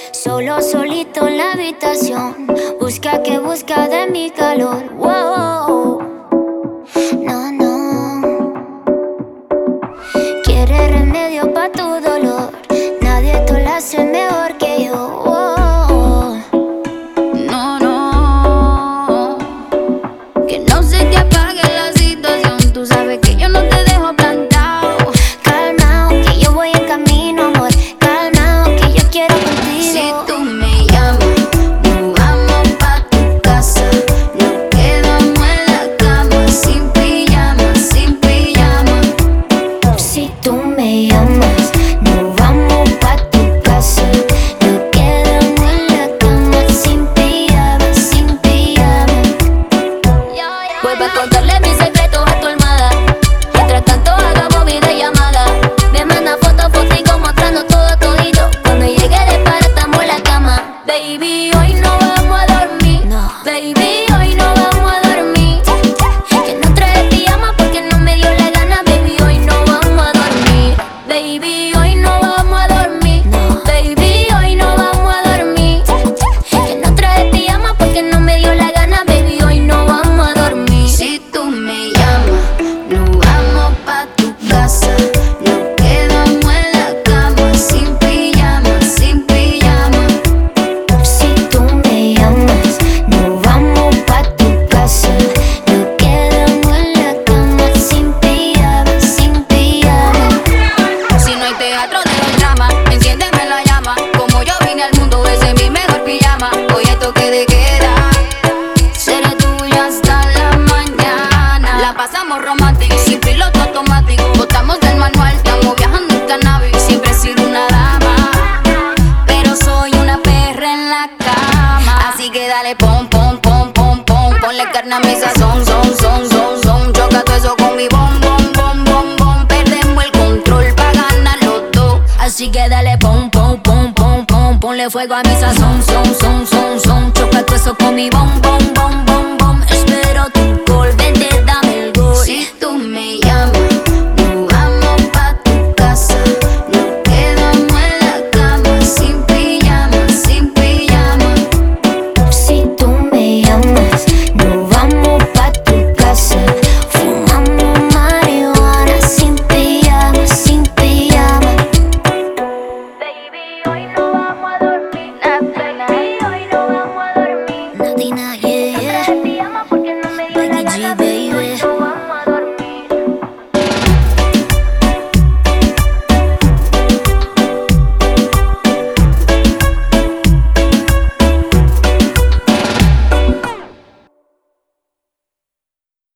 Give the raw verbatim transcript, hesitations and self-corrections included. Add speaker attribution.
Speaker 1: Solo, solito en la habitación. Busca que busca de mi calor. Wow. No, no. Quiere remedio pa' tu dolor. Nadie te lo hace mejor que yo. Wow. No, no. Que no se te apague la situación. Tú sabes que yo no te dejo plantado. Calmao, que yo voy en camino, amor. Calmao, que yo quiero contigo. Si tú me llamas, nos vamos pa' tu casa. Nos quedamos en la cama, sin pijama, sin pijama. Si tú me llamas, nos vamos pa' tu casa. Nos quedamos en la cama, sin pijama, sin pijama. Vuelvo a contarle mis secretos a tu almohada. Mientras tanto hagamos videollamada. Me manda fotos, fotico mostrando todo todito. Cuando llegue de para estamos en la cama. Baby, hoy no vamos a dormir. No. Baby, hoy no vamos a dormir. Que no trae pijama porque no me dio la gana. Baby, hoy no vamos a dormir. Baby, hoy no vamos a dormir. No. Baby, hoy no vamos a dormir. Que no trae pijama porque no me dio la gana. Baby, hoy no vamos a dormir. Si tú me llamas, nos vamos pa' tu casa. Nos quedamos en la cama, sin pijama, sin pijama. Si tú me llamas, nos vamos pa' tu casa. Nos quedamos en la cama, sin pijama, sin pijama. Si no hay teatro de drama, enciéndeme la llama. Como yo vine al mundo, ese es mi mejor pijama. Hoy hay toque de queda, seré tuya hasta la mañana. La pasamos romántica, sin piloto automático. Botamos del manual, estamos viajando en cannabis. Siempre he sido una dama, pero soy una perra en la cama. Así que dale pom, pom, pom, pom, pom. Ponle carne a mi sazón, son, son, son, son. Choca todo eso con mi bom, bom, bom, bom, bom. Perdemos el control pa' ganar los dos. Así que dale pom, pom, pom, pom, pom. Ponle fuego a mi sazón, son, son, son, son. Choca todo eso con mi bom, bom, bom.